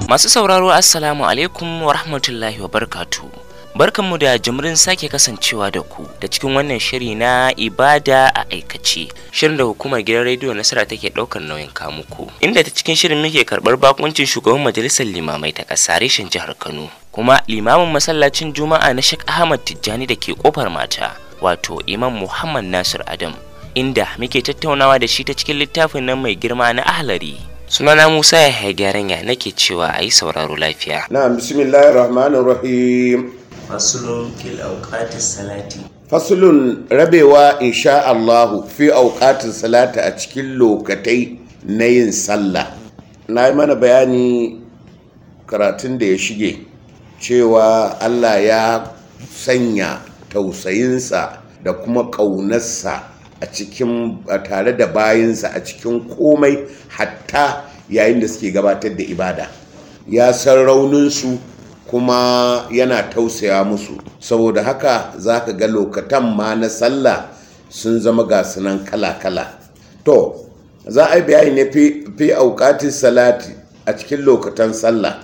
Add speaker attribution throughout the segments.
Speaker 1: Masu sauraro assalamu alaikum wa rahmatullahi wa barakatuh. Barkanmu da jimrin sake kasancewa da ku da cikin wannan shiri na ibada a aikace. Shirin da hukumar gidan rediyo Nasara take daukar nauyin kamuku. Inda ta cikin shirin muke karbar bakuncin shugaban majalisar limamai ta ƙasa reshen jihar Kano. Kuma limamin masallacin Juma'a na Sheikh Ahmad Tijjani da ke kofar mata, wato Imam Muhammad Nasir Adam, inda muke tattaunawa da shi ta cikin littafin nan mai girma na Ahlari. Sunana Musa Yahya Gyaranya nake cewa ayi sauraro lafiya.
Speaker 2: Na bismillahir rahmanir rahim.
Speaker 1: Faslun fil awqatis salati.
Speaker 2: Faslun rabewa insha Allah fi awqatis salati a cikin lokatai na yin sallah. Na yi mana bayani karatun da ya shige cewa Allah ya sanya tausayinsa da kuma ƙaunarsa a cikin tare da bayinsa a cikin komai, hatta yayin da suke gabatar da ibada. Ya san rauninsu kuma yana tausaya musu, saboda haka za ka ga lokatan ma na sallah sun zama gasunan kala-kala. To za a yi bayani ne fi auqatin salati a cikin lokatan sallah.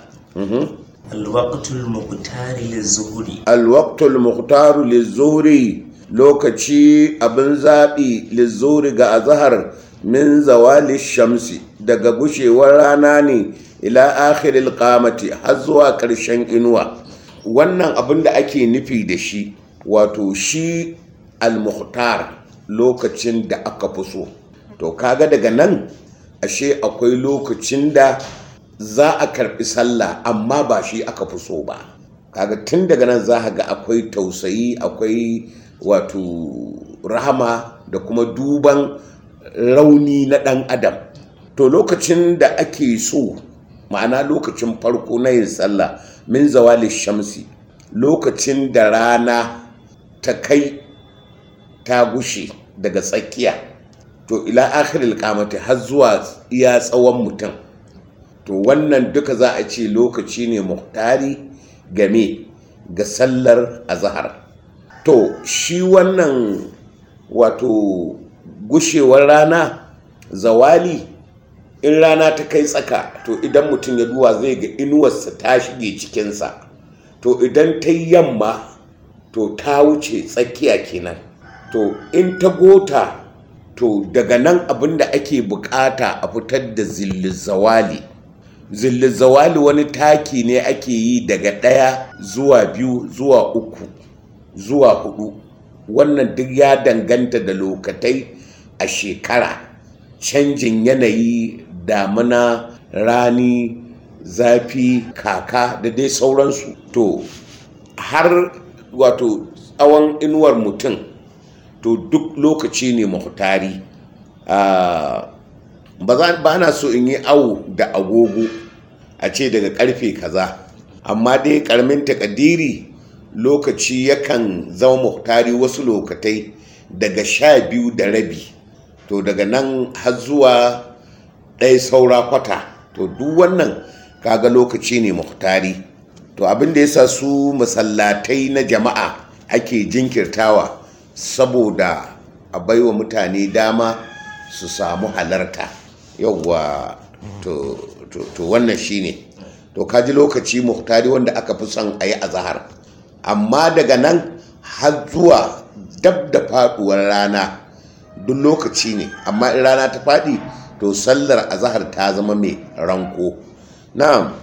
Speaker 1: Alwaqtul muqtari lizuhri.
Speaker 2: Alwaqtul muqtaru lizuhri, lokaci abin zaɓi lizuhri ga azhar, min zawali shamsi, daga gushewar rana ne ila akhiril qamati, har zuwa ƙarshen inuwa. Wannan abin da ake nufi da shi, wato shi al-mukhtar, lokacin da aka fi so. To kaga daga nan ashe akwai lokacin da za a karɓi sallah amma ba shi aka fi so ba. Kaga tun daga nan za ga akwai tausayi, akwai wato rahama da kuma duban rauni na ɗan adam. To lokacin da ake so, ma'ana lokacin farko na yin sallah, min zawali shamsi, lokacin da rana ta kai ta gushe daga tsakiya, to ila akhiril qamati, har zuwa iya tsawon mutum. To wannan duka za a ce lokaci ne muhtari game ga sallar azhar. To shi wannan wato gushewar rana, zawali, in rana ta kai tsaka, to idan mutum ya duwa zai ga inuwarsa ta shige cikinsa. To idan ta yamma, to ta wuce tsakiya kenan. To in ta gota, to daga nan abin da ake bukata a fitar da zillizawali. Zillizawali wani taki ne ake yi daga 1 zuwa 2 zuwa 3 zuwa 4. Wannan duk ya danganta da lokatai a shekara, canjin yanayi, damuna, rani, zafi, kaka da dai sauransu. To har wato tsawon inuwar mutum, to duk lokaci ne muhtari. Ba na so in yi awo da agogo a ce daga karfe kaza, amma dai karamin takadiri lokaci yakan zama muhtari wasu lokatai daga 12:30. To daga nan har zuwa 1 saura kwata, to duk wannan kaga lokaci ne muhtari. To abin da yasa su masallatai na jama'a ake jinkirtawa, saboda a baiwa mutane dama su samu halarta. Yawwa, to wannan shine. To kaji lokaci muhtari wanda aka fi son a yi azhar. Amma daga nan har zuwa dab da faduwar rana duk lokaci ne, amma in rana ta faɗi, to sallar azhar ta zama mai ranko. Na'am.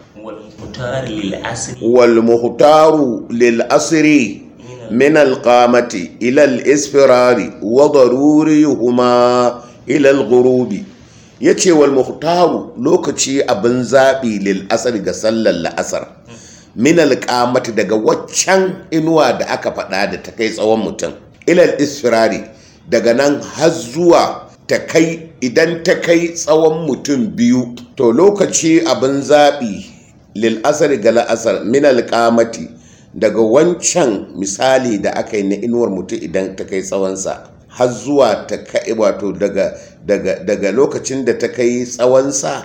Speaker 2: Wal muhtaru lil asri min al qamati ila al isfirari wa darurihuma ila al ghurubi. Yace wal muhtaru, lokaci abin zabi lil asri ga sallar la'asar, min al qamati, daga waccan inuwa da aka faɗa da ta kai tsawon mutum, ila al isfirari, daga nan har zuwa ta kai, idan ta kai tsawon mutum 2, to lokaci abin zaɓi lil asar ga la'asar, min alƙamati, daga wancan misali da aka yi na inuwar mutum idan ta kai tsawonsa, har zuwa ta kai, wato daga lokacin da ta kai tsawonsa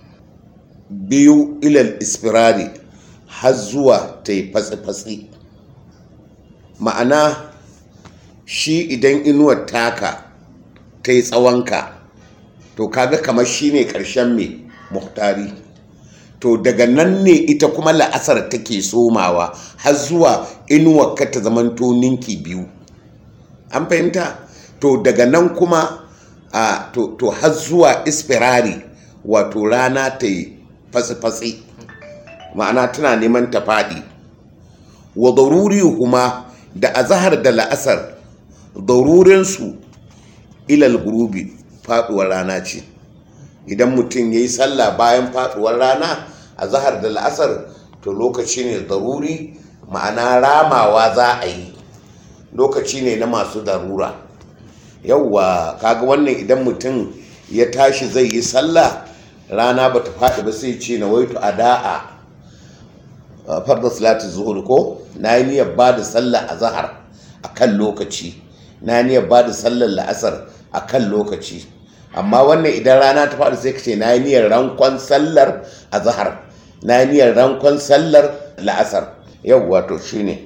Speaker 2: 2 ilal isfirari, har zuwa ta yi fatsi-fatsi. Ma'ana shi idan inuwar taka ta yi tsawonka, to kaga kamar shi ne ƙarshen mai muhtari. to daga nan ne ita kuma la'asar take somawa har zuwa inuwar ka ta zamanto ninki biyu, an fahimta. To daga nan kuma to har zuwa isfirari, wato rana ta yi fasi-fasi, ma'ana tana neman ta faɗi. Wa daruri kuma da azahar da la'asar darurinsu ilal gurubi faɗuwar rana ce. Idan mutum ya yi sallah bayan faɗuwar rana azahar da la'asar, to lokaci ne daruri, ma'ana ramawa za a yi, lokaci ne na masu darura. Yauwa kaga wannan idan mutum ya tashi zai yi sallah rana bata faɗi ba sai ce na waitu ada'a farda salatu zuhur, ko na yi niyyar ba da sallah azhar a kan lokaci, na yi niyyar ba da sallar la'asar a kan lokaci. Amma wannan idan rana ta faɗi sai ka ce na yi niyyar rankon sallar azhar, na yi niyyar rankon sallar la'asar. Yauwa to shine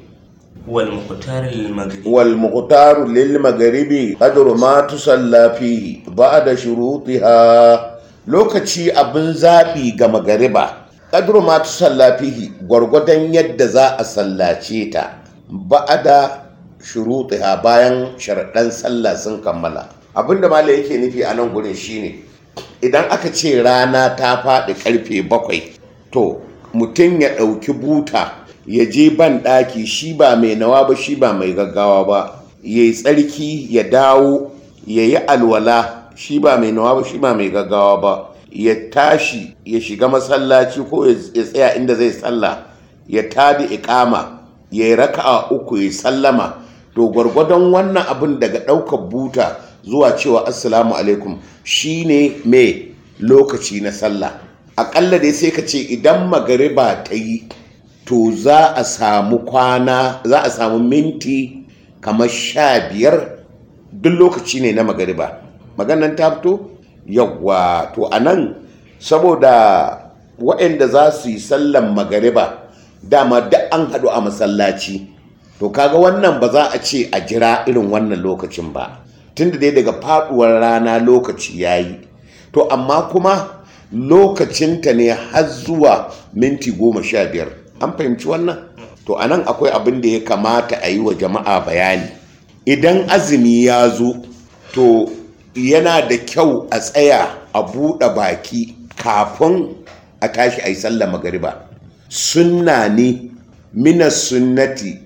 Speaker 2: والمقتار للمغرب قدر ما تصلى فيه بعد شروطها lokaci abin zaɓi ga magariba qadru ma tusalla fihi gwargwadon yadda za a sallace ta ba'da shurutiha bayan sharaɗan sallah sun kammala. Abinda malai yake nufi a nan gurin shine idan aka ce rana ta faɗi karfe 7, to mutum ya ɗauki buta ya je ban ɗaki, shi ba mai nawa ba shi ba mai gaggawa ba, ya yi tsarki ya dawo ya yi alwala, shi ba mai nawa ba shi ba mai gaggawa ba, ya tashi ya shiga masallaci ko ya tsaya inda zai sallah, ya tada iqama, ya yi raka'a 3 ya sallama. To gwargwadon wannan abin daga ɗaukar buta zuwa cewa assalamu alaikum shine mai lokaci na sallah. Aƙalla dai sai ka ce idan magariba ta yi, to za a samu minti kamar 15 duk lokaci ne na magariba. Maganan ta fito? Yawwa, to a nan saboda waɗanda za su yi sallan magariba dama duk an haɗu a masallaci, to kaga wannan ba za a ce a jira irin wannan lokacin ba, tunda dai daga faɗuwar rana lokaci ya yi. To amma kuma lokacinta ne har zuwa minti 15. An fahimci wannan? To a nan akwai abin da ya kamata a yi wa jama'a bayani. Idan azumi ya zo, to yana da kyau a tsaya a buɗe baki kafin a tashi a yi sallar magariba. Sunna ne minas sunnati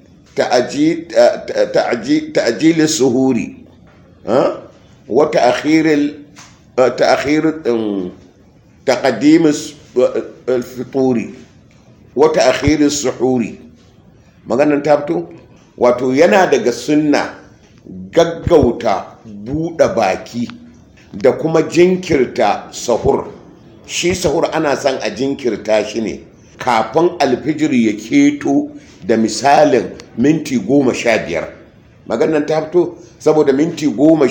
Speaker 2: ta'ajili suhuri wa taqdimis fituri wata akhirin suhuri. Maganar ta fito? Wato yana daga sunna gaggauta buɗe baki da kuma jinkirta sahur. Shi sahur ana son a jinkirta shi ne kafin alfijir ya keto da misalin minti 15. Maganar ta fito? Saboda minti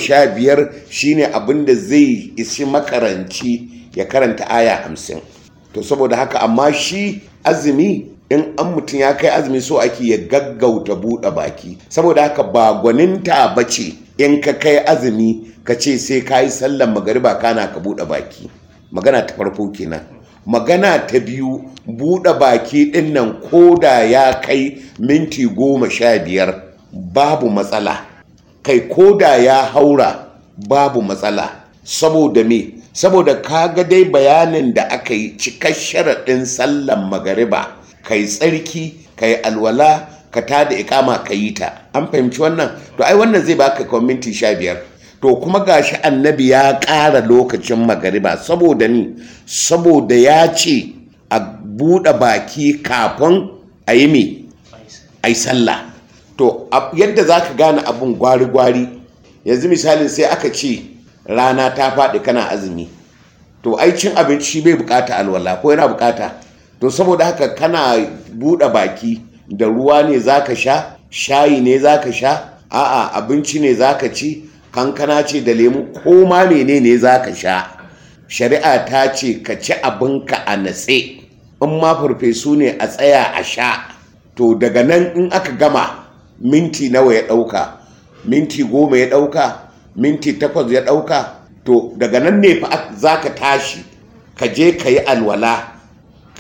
Speaker 2: 15 shine abin da zai isi makaranci ya karanta aya 50. To saboda haka amma shi azumi in an mutum ya kai azumi so ake ya gaggauta buɗe baki. Saboda haka ba gwaninta ba ce in ka kai azumi ka ce sai ka yi sallan magariba kana ka buɗe baki. Magana ta farko kenan. Magana ta biyu, buɗe baki ɗin nan ko da ya kai minti 15 babu matsala, kai ko da ya haura babu matsala. Saboda me? Saboda kaga dai bayanin da aka yi cikar sharaɗin sallan magariba, kai tsarki, kai alwala, ka tada ikama ka yi ta. An fahimci wannan? To ai wannan zai baka kawai minti 15. To kuma gashi annabi ya ƙara lokacin magariba saboda ni, saboda ya ce a buɗe baki kafin a yi me? A yi sallah. To yadda za ka gane abin gwari-gwari, yanzu misalin sai aka ce rana ta faɗi kana azumi, to ai cin abinci bai bukata alwala ko yana bukata? To saboda haka kana buɗe baki da ruwa ne zaka sha, shayi ne zaka sha, a'a abinci ne zaka ci, kankana ce da lemu, ko ma menene zaka sha, shari'a ta ce ka ci abinka a natse. In ma farfesu ne a tsaya a sha. To daga nan in aka gama minti nawa ya ɗauka? Minti 10 ya ɗauka? Minti 8 ya ɗauka? To daga nan ne fa za ka tashi ka je ka yi alwala,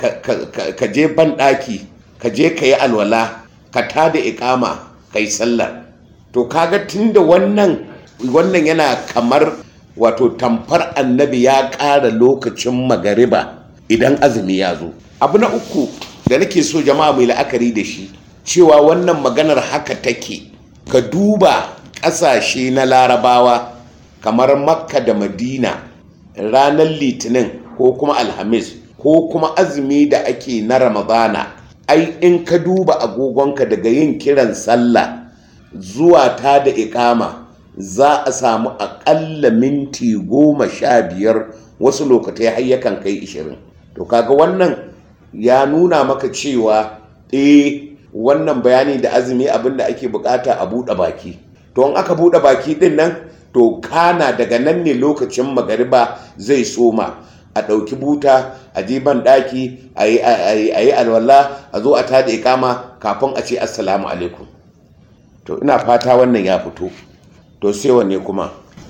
Speaker 2: ka je banɗaki ka je ka yi alwala ka tada iƙama ka yi sallar. To kaga tunda wannan yana kamar wato tamfar annabi ya ƙara lokacin magariba idan azumi ya zo. Abu na uku da nake so jama'a mai la'akari da shi cewa wannan maganar haka take, ka duba ƙasashe na larabawa kamar Makka da Madina ranar Litinin ko kuma Alhamis ko kuma azumi da ake na Ramadana, ai in ka duba agogonka daga yin kiran sallah zuwa ta da iƙama za a samu aƙalla minti 15, wasu lokatai har yakan kai 20. To kaga wannan ya nuna maka cewa wannan bayani da azumi abinda ake bukata a buɗe baki. To in aka buɗe baki din nan, to kana daga nan ne lokacin magariba zai soma, a ɗauki buta a je ban ɗaki a yi alwala a zo a tada iƙama kafin a ce assalamu alaikum. To ina fata wannan ya fito. To sai wanne kuma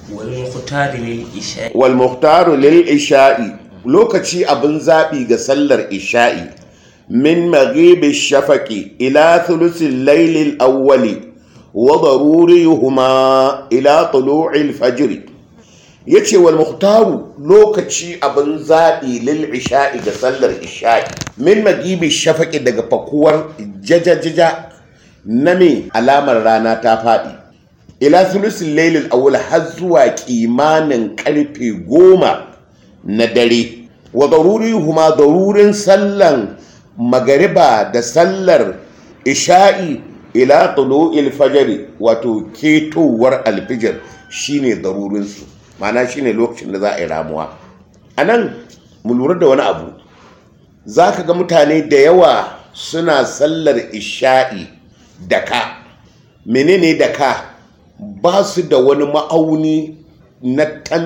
Speaker 2: wal muhtaru lil isha'i, lokaci abin zaɓi ga sallar isha'i min maghibi shafaqi ila thuluthil laylil awwali wa daruriyuhuma ila tulu'il fajr. Yace wal muhtaru, lokaci abin zaɓi lil isha'i ga sallar isha'i min maghibi shafaqi, daga fakuwar jajajaja na me alamar rana ta faɗi, ila thuluthil laylil awwal, har zuwa kimanin karfe 10 na dare. Wa daruriyuhuma, darurin sallan magariba da sallar isha'i ila tulu'il fajr, wato ketowar alfijir shine darurinsu, ma'ana shine lokacin da za a yi ramuwa. Anan mu lura da wani abu, zaka ga mutane da yawa suna sallar isha'i da ka. Menene da ka? Ba su da wani ma'auni na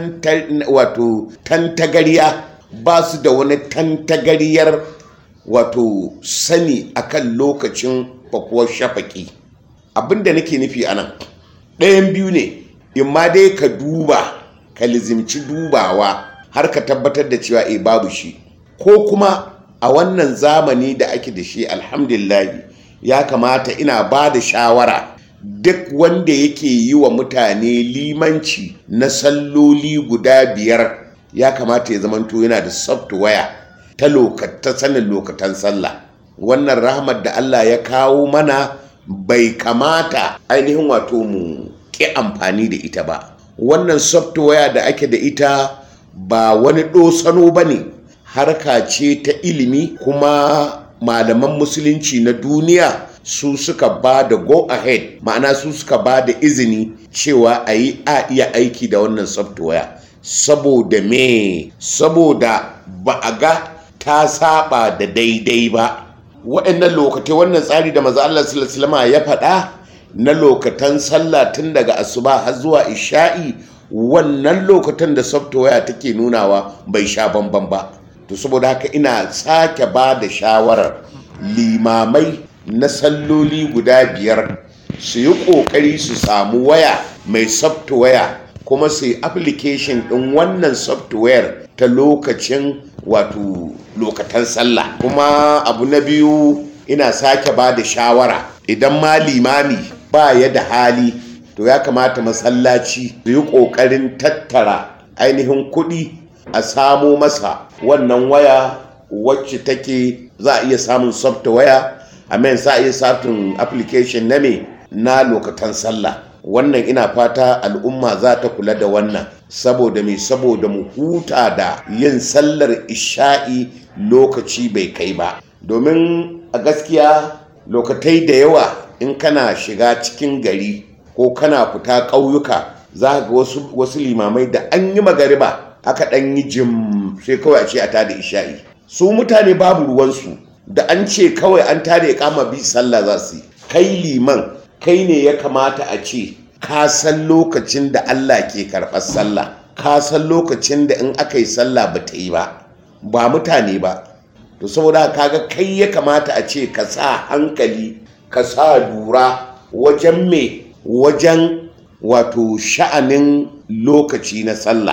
Speaker 2: tantagariya, ba su da wani tantagariyar wato sani akan lokacin fakuwar shafaki. Abinda nake nufi anan ɗayan biyu ne, in ma dai ka duba ka lizimci dubawa har ka tabbatar da cewa babu shi, ko kuma a wannan zamani da ake da shi alhamdulillahi ya kamata ina ba da shawara duk wanda yake yi wa mutane limanci na salloli guda 5 ya kamata ya zamanto yana da software ta sanin lokatan sallah. Wannan rahmat da Allah ya kawo mana bai kamata ainihin wato mu ƙi amfani da ita ba. Wannan software da ake da ita ba wani ɗosano ba ne, harka ce ta ilimi, kuma malaman musulunci na duniya su suka ba da go ahead, ma'ana su suka ba da izini cewa a iya aiki da wannan software. Saboda me? Saboda ba a ga ta saba da daidai ba. Waɗannan lokatai, wannan tsari da manzo Allah sallallahu alaihi wasallam ya faɗa na lokatan sallah tun daga asuba har zuwa isha'i, wannan lokatan da software take nunawa bai sha bamban ba. To saboda haka ina sake ba da shawarar limamai na salloli guda 5 su yi ƙoƙari su samu waya mai software, kuma su yi application ɗin wannan software ta lokacin wato lokatan sallah. Kuma abu na biyu, ina sake ba da shawara, idan ma limami ba ya da hali, to ya kamata masallaci su yi ƙoƙarin tattara ainihin kuɗi a samo masa wannan waya wacce take za a iya samun software, amen, za a iya samun application na lokatan sallah. Wannan ina fata al'umma za ta kula da wannan, saboda mu huta da yin sallar isha'i lokaci bai kai ba. Domin a gaskiya lokatai da yawa in kana shiga cikin gari ko kana fita ƙauyuka, za ga wasu limamai da an yi magariba aka ɗan yi jim sai kawai a ce a tada isha'i. Su mutane babu ruwansu da an ce kawai an tada iqama bi sallah za su yi. Kai liman, kai ne ya kamata a ce ka san lokacin da Allah ke karɓar sallah, ka san lokacin da in aka yi sallah ba ta yi ba mutane ba. To saboda kaga kai ya kamata a ce ka sa hankali, ka sa lura wajen wajen wato sha'anin lokaci na sallah.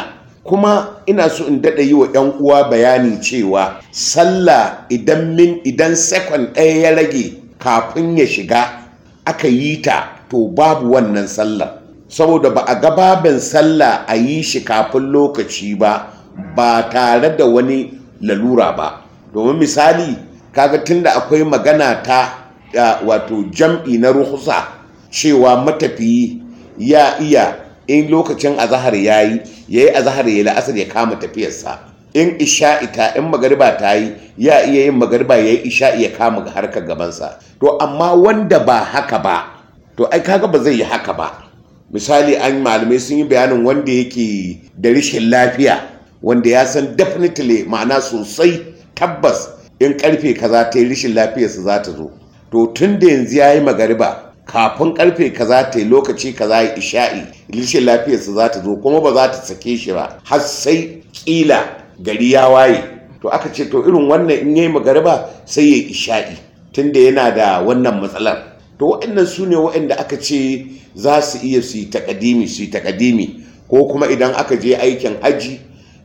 Speaker 2: kuma ina so in daɗa yi wa 'yan uwa bayani cewa sallah idan sekon ɗaya ya rage kafin ya shiga aka yi ta to babu wannan sallar, saboda ba a gababen sallah a yi shi kafin lokaci ba tare da wani lalura ba. Domin misali kaga tunda akwai magana ta wato jam'i na ruhusa cewa matafiyi ya iya in lokacin azahar yayi azahar yayi la'asar ya kama tafiyarsa, in isha'i in magariba ta yi ya iya yin magariba yayi isha'i ya kama harkar gabansa. To amma wanda ba haka ba to ai kaga ba zai yi haka ba. Misali malamai sun yi bayanin wanda yake da rashin lafiya, wanda ya san definitely ma'ana sosai tabbas in karfe kaza ta yi rashin lafiyarsa za ta zo, to tun da yanzu ya yi magariba kafin karfe kaza ta yi lokaci kaza ya isha'i rashin lafiyarsa za ta zo, kuma ba za ta sake shi ba har sai kila gari ya waye. To aka ce to irin wannan in yayi magariba sai ya isha'i tunda yana da wannan matsalar. To waɗannan su ne waɗanda aka ce za su iya su yi takadimi, ko kuma idan aka je aikin haji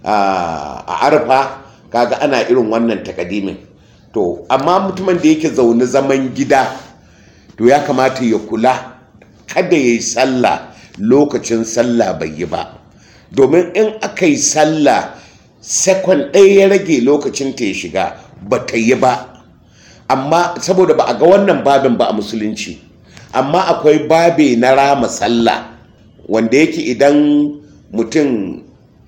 Speaker 2: a arfa kaga ana irin wannan takadimin. To amma mutumin da yake zaune zaman gida to ya kamata ya kula kada ya yi sallah lokacin sallah bai yi ba, domin in aka yi sallah sekon ɗaya ya rage lokacin ta ya shiga ba ta yi ba. Amma saboda ba a ga wannan babin ba a musulunci, amma akwai babe na rama sallah wanda yake idan mutum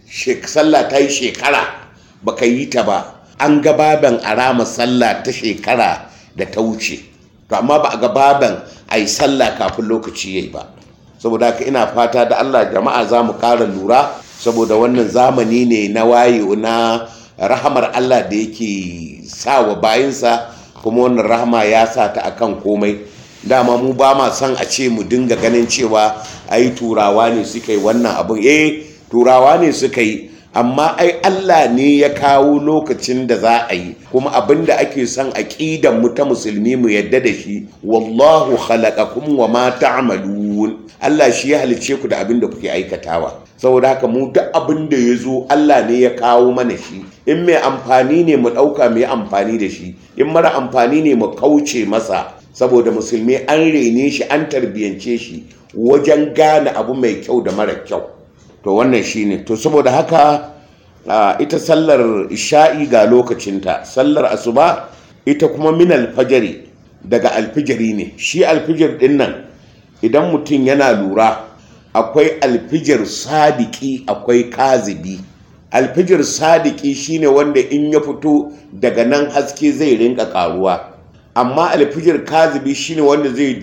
Speaker 2: sallah ta yi shekara baka yi ta ba, an ga baben a rama sallah ta shekara da ta wuce. To amma ba a ga baben a yi sallah kafin lokaci ya yi ba. Saboda haka ina fata da Allah jama'a za mu ƙara lura, saboda wannan zamani ne na wayo na rahamar Allah da yake sa wa bayinsa, kuma wannan rahama ya sa ta akan komai. Dama mu ba ma son a ce mu dinga ganin cewa ai turawa ne suka yi wannan abin. Turawa ne suka yi, amma ai Allah ne ya kawo lokacin da za a yi, kuma abin da ake son aqidan mu ta musulmi mu yadda da shi, wallahu khalaqakum wa ma ta'malun. Allah shi ya halice ku da abin da kuke aikatawa. Saboda haka mu duk abin da ya zo Allah ne ya kawo mana shi, in mai amfani ne mu ɗauka mu yi amfani da shi, in mara amfani ne mu kauce masa. Saboda musulmi an rene shi, an tarbiyance shi wajen gane abu mai kyau da mara kyau. To wannan shine. To saboda haka ita sallar isha'i ga lokacinta, sallar asuba ita kuma min alfajari, daga alfijiri ne. Shi alfijir din nan idan mutum yana lura, akwai alfijir sadiki akwai kazibi. Alfijir sadiki shine wanda in ya fito daga nan haske zai rinka karuwa, amma alfijir kazibi shine wanda zai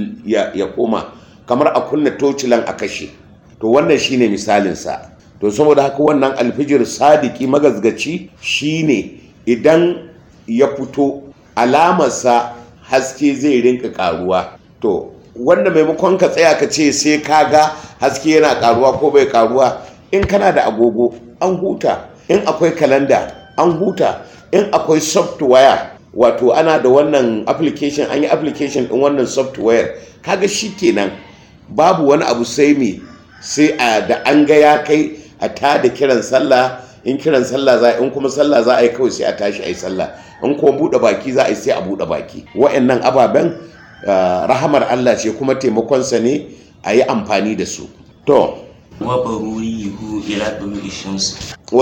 Speaker 2: ya koma kamar a kunna tocilan a kashe. To wannan shine misalinsa. To saboda haka wannan alfijir sadiki magazgaci shine idan ya fito alamarsa haske zai rinka karuwa. To wanda maimakon ka tsaya ka ce sai ka ga haske yana karuwa ko bai karuwa, in kana da agogo an huta, in akwai kalanda an huta, in akwai software, wato ana da wannan application, an yi application din wannan software, kaga shi kenan babu wani abu sai da an ga ya kai a tada kiran sallah, in kiran sallah za in kuma sallah za a yi kawai sai a tashi a yi sallah, in kuma buɗe baki za a yi sai a buɗe baki. Wa'annan ababen rahamar Allah ce kuma taimakonsa ne a yi amfani da su. To
Speaker 1: wa darurihu ila tulu'i shams,
Speaker 2: wa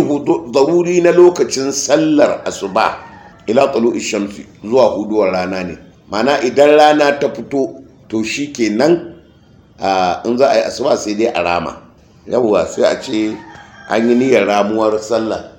Speaker 2: daruri na lokacin sallar asuba ila tulu'i shams, zuwa huduwar rana ne. Mana idan rana ta fito to shi kenan in za a yi asuba sai dai a rama. Yawwa sai a ce an yi niyyar ramuwar sallah.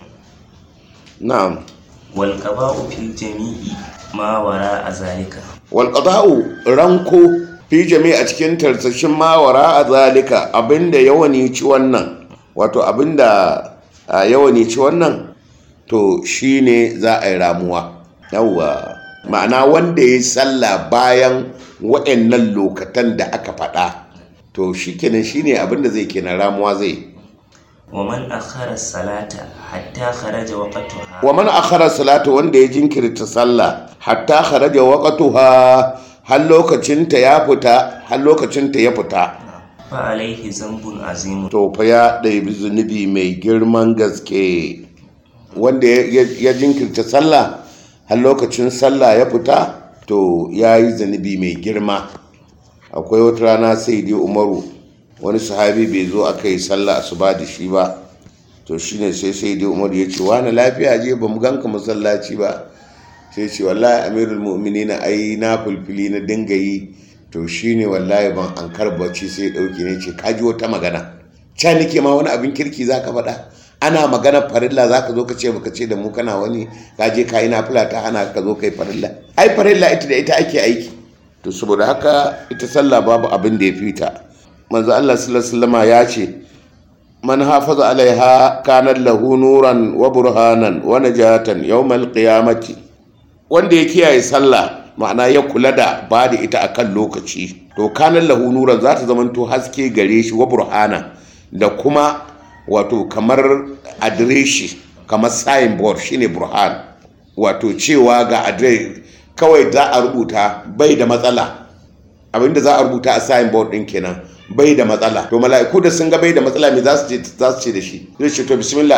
Speaker 2: Na'am.
Speaker 1: wal qada'u fil jami'i ma wara azalika,
Speaker 2: wal qada'u ranko fi jami'i a cikin tarsashin ma wara azalika, abinda yawani ci wannan, wato abinda yawani ci wannan to shine za a yi ramuwa. Yawwa ma'ana wanda ya yi sallah bayan wa'annan lokatan da aka faɗa, to shikenan shine abinda zai kenan ramuwa zai.
Speaker 1: wa man akhara salata hatta kharaja waqtuha,
Speaker 2: wa man akhara salata, wanda ya jinkirta sallah hatta kharaja waqtuha, har lokacin ta ya fita,
Speaker 1: fa alaihi zambun azim.
Speaker 2: to fa ya ɗaibi zunubi mai girman gaske. Wanda ya jinkirta sallah har lokacin sallah ya fita to ya yi zunubi mai girma. Akwai wata rana sai dai Umaru wani sahabi bai zo aka yi sallah asuba da shi ba, to shine sai dai Umaru ya ce wani lafiya je ba mu ganka masallaci ba, sai ce wallahi amirul mu'minin ai na fulfili na dinga yi, to shine wallahi ban an karbaci sai dauke ne ce kaji wata magana ca nake ma wani abin kirki zaka faɗa, ana magana farilla zaka zo ka ce baka ce da mu kana wani kaje kai nafila ta hana ka zo kai farilla. Ai farilla ita da ita ake aiki. To saboda haka ita sallah babu abin da ya fita. Manzo Allah sallallahu alaihi wasallam ya ce man hafaza alaiha kana lahu nuran wa burhanan wa najatan yawmal qiyamati. Wanda ya kiyaye sallah ma'ana ya kula da ba da ita akan lokaci, to kana lahu nuran za ta zamanto haske gare shi wa burhana da kuma wato kamar adireshi, kamar signboard shine burhan, wato cewa ga adireshi kawai za a rubuta bai da matsala, abinda za a rubuta a signboard din kenan bai da matsala. To mala'iku da sun ga bai da matsala me za su ce da shi? Zai ce to bismillah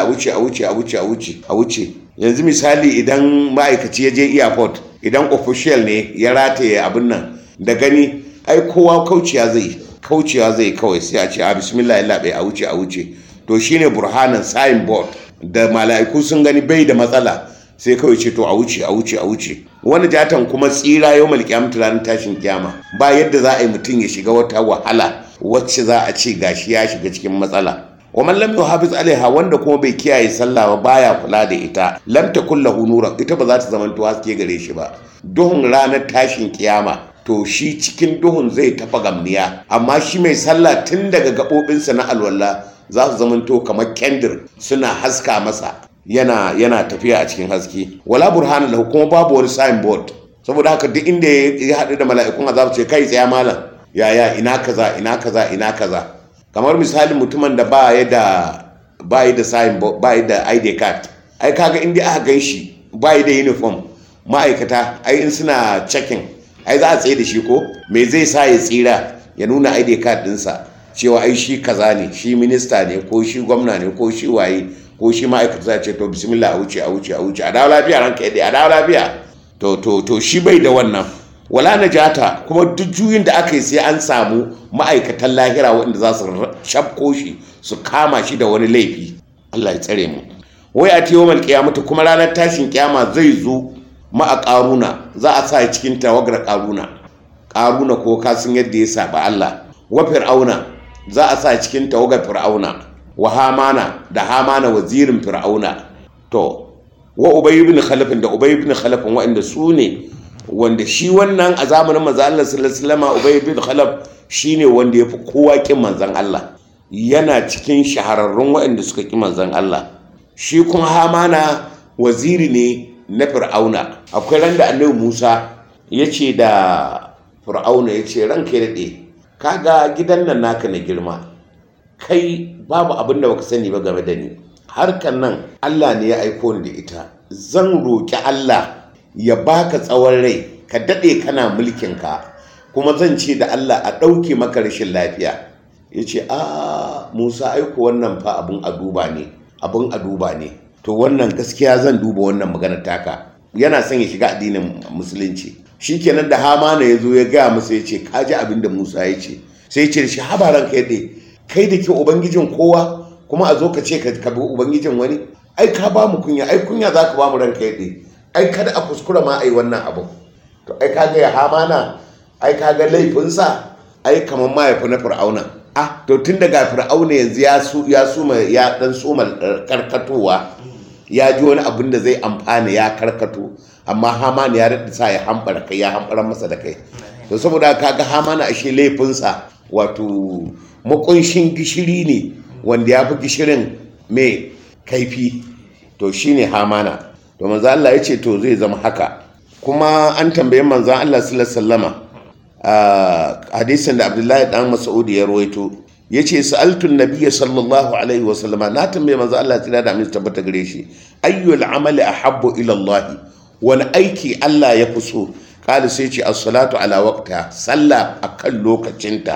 Speaker 2: a wuce. Yanzu misali idan ma'aikaci ya je airport, idan official ne ya rataye abin nan da gani, ai kowa kauciya zai kawai sai a ce a bismillah illa bai a wuce. To shine burhanan signboard da mala'iku sun gani bai da matsala sai kawai ce to a wuce. Wani jatan kuma tsira yau malkiyamata ranar tashin kiyama, ba yadda za a yi mutum ya shiga wata wahala wacce za a ce gashi ya shiga cikin matsala. wa man lam yuhafiz alaiha, wanda kuma bai kiyaye sallah ba baya kula da ita, lam takul lahu nuran, ita ba za ta zamanto haske gare shi ba. Duhun ranar tashin kiyama to shi cikin duhun zai tafa gamniya, amma shi mai sallah tun daga gaɓoɓinsa na alwala za su zamanto kamar kendir suna haska masa, yana tafiya a cikin haske. Wala burhana lahu, kuma babu wani signboard. Saboda haka duk inda ya haɗu da mala'ikun azab ce kai tsaya malam, yaya ina kaza. Kamar misali mutumin da ba yi da signboard, ba yi da ID card, ai kaga inda aka gan shi ba yi da uniform, ma'aikata ai in suna checking ai za a tsaye da shi ko me zai sa ya tsira ya nuna ID card dinsa cewa ai shi kaza ne, shi minista ne ko shi gwamna ne ko shi waye ko shi ma'aikata za ce to bismillah a wuce a dawo lafiya ranka yadda a dawo lafiya. To shi bai da wannan. Wala najata, kuma duk juyin da aka yi sai an samu ma'aikatan lahira waɗanda za su shafko shi su kama shi da wani laifi. Allah ya tsare mu. Wai a yawmal qiyamati, kuma ranar tashin kiyama zai zo ma'a qaruna, za a sa cikin tawagar qaruna ko kasin yadda ya saba Allah. Wa fir'auna, za a sa cikin tawagar fir'auna. Wa hamana, da hamana wazirin fir'auna. To wa ubay ibn khalaf, da ubay ibn khalaf waɗanda su ne wanda shi wannan a zamanin manzon Allah sallallahu alaihi wasallam, ubay ibn khalaf shine wanda yafi kowa kin manzon Allah, yana cikin shahararrun waɗanda suka ki manzon Allah. Shi kuma hamana waziri ne na fir'auna. Akwai ran da annabi Musa yace da fir'auna, yace ranka ya dade, kaga gidan nan naka na girma, kai babu abin da baka sani ba game da ni, harkan nan Allah ne ya aiko ni da ita, zan roki Allah ya baka tsawon rai ka dade kana mulkin ka, kuma zan ce da Allah a ɗauke maka rashin lafiya. Yace a Musa, aiko wannan fa abun a duba ne. To wannan gaskiya zan duba wannan maganar taka. Yana son ya shiga addinin musulunci. Shikenan da Hamana ya zo ya gaya masa, ya ce kaji abin da Musa ya ce. Sai ya ce da shi habaran kai da ke ubangijin kowa kuma a zo ka ce ka bi ubangijin wani, ai ka ba mu kunya, ai kunya za ka ba mu ranka yadda, ai kada a kuskura ma ai wannan abu. To ai kaga ya Hamana, ai kaga laifinsa ai kamar ma ya fi na fir'auna. To tun daga fir'auna yanzu ya dan soma karkatowa, ya ji wani abin da zai amfana ya karkato, amma Hamana ya rada sa ya hambara kai, ya hambara masa da kai. To saboda kaga Hamana ashe laifinsa wato makunshin gishiri ne wanda ya fi gishirin mai kaifi. To shine Hamana. To manzo Allah ya ce to zai zama haka. Kuma an tambaye manzo Allah sallallahu alaihi wasallama hadisin da Abdullahi dan Mas'ud ya rawaito, yace sa'altu an-nabiy sallallahu alaihi wasallama, na tambaye manzo Allah tsira da amince tabbata gare shi, ayyul amali ahabbu ila Allah, wani aiki Allah ya fi so? Kala sai ce as-salatu ala waqtiha, sallah akan lokacinta.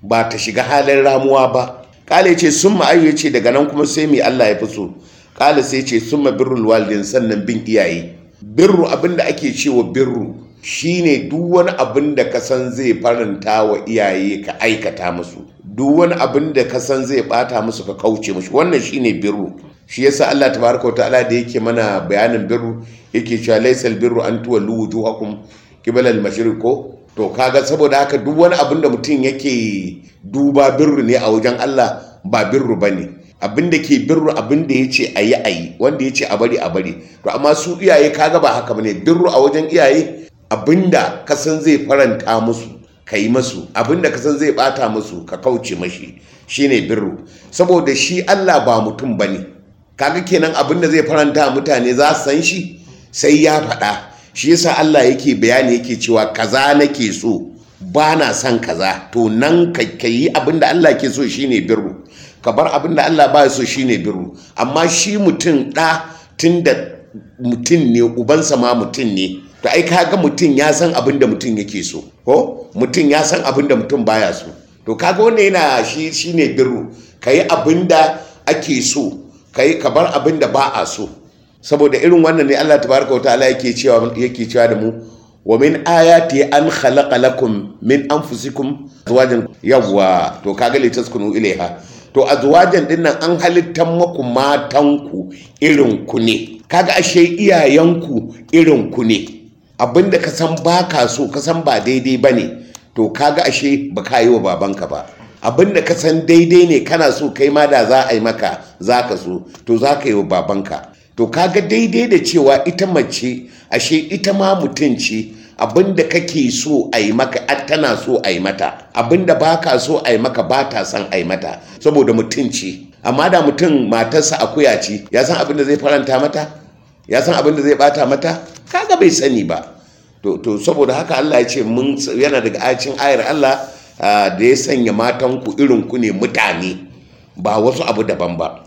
Speaker 2: ba ta shiga halin ramuwa ba. Kala ya ce summa ayyu, ya ce daga nan kuma sai mai Allah ya fi so. Kala sai ce summa birrul walidain, sannan bin iyaye. Birru, abinda ake cewa birru shine duk wani abin da ka san zai faranta wa iyaye ka aikata musu, duk wani abin da ka san zai bata musu ka kauce musu, wannan shine birru. Shi yasa Allah tabaraka wa ta'ala da yake mana bayanin birru yake cewa laysal birru an tuwallu wujuhakum qibala al-mashriq. To kaga saboda haka duk wani abin da mutum yake duba birru ne a wajen Allah ba birru bane. Abin da ke birru abin da yace ayi ayi, wanda yace a bari a bari. To amma su iyaye kaga ba haka bane. Birru a wajen iyaye abinda ka san zai faranta musu ka yi masu, abinda ka san zai bata musu ka kauce mashi, shine birru. Saboda shi Allah ba mutum bane. Kaga kenan abinda zai faranta mutane za su san shi sai ya faɗa. Shi yasa Allah yake bayani yake cewa kaza nake so, ba na son kaza. To nan ka yi abinda Allah ke so shine birru, ka bar abinda Allah ba so shine birru. Amma shi mutum tunda mutum ne, ubansa ma mutum ne, to ai kaga mutum ya san abin da mutum yake so, ko mutum ya san abin da mutum baya so. To kaga wannan yana shine birru, kai abin da ake so, ka bar abin da ba a so. Saboda irin wannan ne Allah tabaraka wataala yake cewa da mu, wa min ayati an khalaqa lakum min anfusikum azwajan. Yawwa, to kaga litaskunu ilaiha. To azwajan dinnan an halittan muku matanku irin ku ne. Kaga ashe iyayenku irin ku ne. Abinda ka san ba ka so, ka san ba daidai ba ne, to kaga ashe ba ka yi wa babanka ba. Abinda ka san daidai ne kana so kai ma da za a yi maka za ka so, to za ka yi wa babanka. To kaga daidai da cewa ita mace ashe ita ma mutum ce. Abinda kake so a yi maka tana so a yi mata, abinda ba ka so a yi maka ba ta son a yi mata, saboda mutum ce. Amma da mutum matarsa akuya ce, ya san abinda zai faranta mata, ya san abinda zai bata mata, kaga bai sani ba. To saboda haka Allah ya ce yana daga ayar Allah da ya sanya matanku irin ku ne, mutane, ba wasu abu daban ba.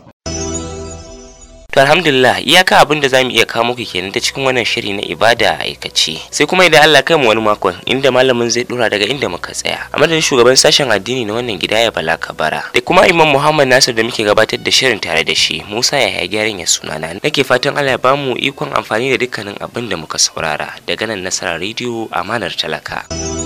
Speaker 1: To alhamdulillah, iyaka abin da zamu iya kawo muku kenan ta cikin wannan shiri na ibada a aikace. Sai kuma idan Allah kai mu wani makon inda malamin zai dora daga inda muka tsaya. A madadin shugaban sashen addini na wannan gida ya Bala Kabara, da kuma Imam Muhammad Nasir da muke gabatar da shirin tare da shi, Musa Yahaya Gyaran ya sunana. Nake fatan Allah ya bamu ikon amfani da dukkanin abin da muka saurara daga nan Nasara Radio, amanar talaka.